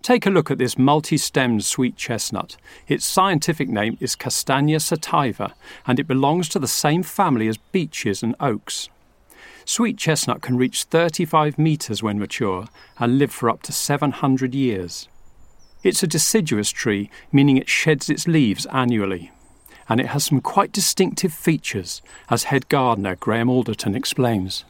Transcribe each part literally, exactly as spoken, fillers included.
Take a look at this multi-stemmed sweet chestnut. Its scientific name is Castanea sativa, and it belongs to the same family as beeches and oaks. Sweet chestnut can reach thirty-five metres when mature and live for up to seven hundred years. It's a deciduous tree, meaning it sheds its leaves annually. And it has some quite distinctive features, as head gardener Graham Alderton explains.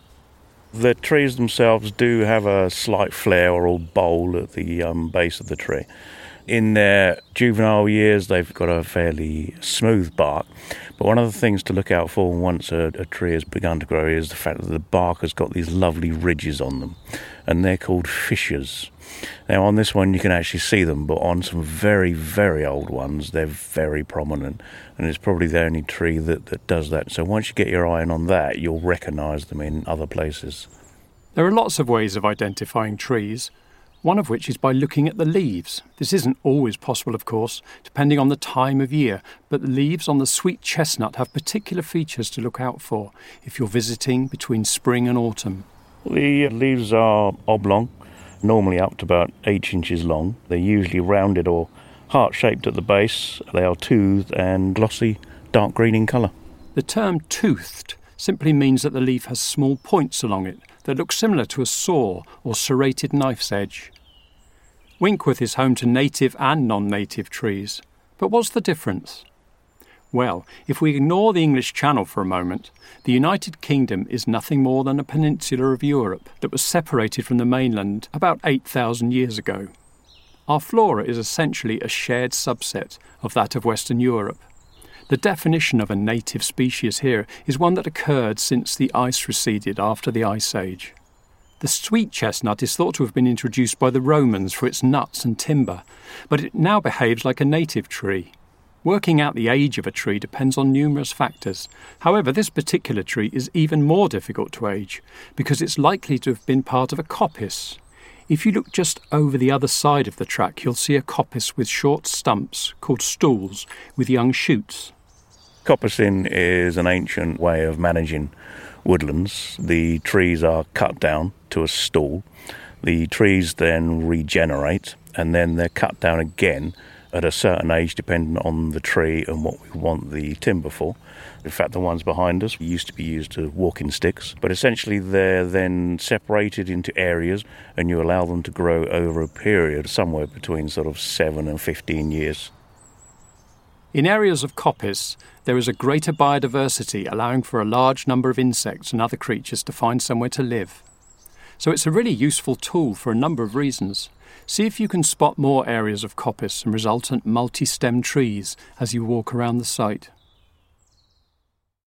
The trees themselves do have a slight flare or bowl at the um, base of the tree. In their juvenile years, they've got a fairly smooth bark. But one of the things to look out for once a, a tree has begun to grow is the fact that the bark has got these lovely ridges on them, and they're called fissures. Now, on this one, you can actually see them, but on some very, very old ones, they're very prominent, and it's probably the only tree that, that does that. So once you get your eye on that, you'll recognise them in other places. There are lots of ways of identifying trees, one of which is by looking at the leaves. This isn't always possible, of course, depending on the time of year, but the leaves on the sweet chestnut have particular features to look out for if you're visiting between spring and autumn. The leaves are oblong, normally up to about eight inches long. They're usually rounded or heart-shaped at the base. They are toothed and glossy, dark green in colour. The term toothed simply means that the leaf has small points along it that look similar to a saw or serrated knife's edge. Winkworth is home to native and non-native trees. But what's the difference? Well, if we ignore the English Channel for a moment, the United Kingdom is nothing more than a peninsula of Europe that was separated from the mainland about eight thousand years ago. Our flora is essentially a shared subset of that of Western Europe. The definition of a native species here is one that occurred since the ice receded after the Ice Age. The sweet chestnut is thought to have been introduced by the Romans for its nuts and timber, but it now behaves like a native tree. Working out the age of a tree depends on numerous factors. However, this particular tree is even more difficult to age because it's likely to have been part of a coppice. If you look just over the other side of the track, you'll see a coppice with short stumps called stools with young shoots. Coppicing is an ancient way of managing woodlands. The trees are cut down to a stool. The trees then regenerate, and then they're cut down again at a certain age, depending on the tree and what we want the timber for. In fact, the ones behind us used to be used as walking sticks, but essentially they're then separated into areas, and you allow them to grow over a period somewhere between sort of seven and fifteen years. In areas of coppice, there is a greater biodiversity, allowing for a large number of insects and other creatures to find somewhere to live. So it's a really useful tool for a number of reasons. See if you can spot more areas of coppice and resultant multi-stem trees as you walk around the site.